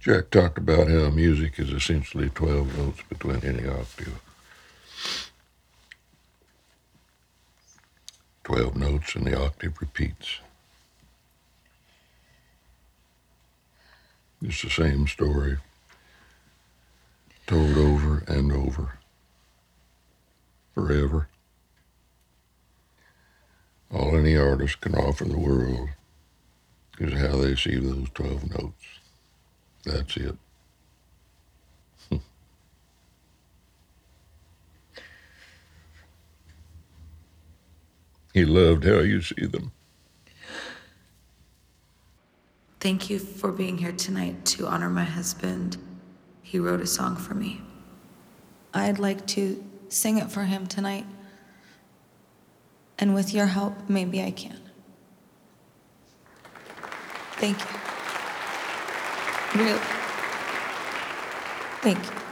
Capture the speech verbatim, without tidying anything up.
Jack talked about how music is essentially twelve notes between any octave. twelve notes and the octave repeats. It's the same story, told over and over, forever. All any artist can offer the world is how they see those twelve notes. That's it. He loved how you see them. Thank you for being here tonight to honor my husband. He wrote a song for me. I'd like to sing it for him tonight. And with your help, maybe I can. Thank you. Really. Thank you.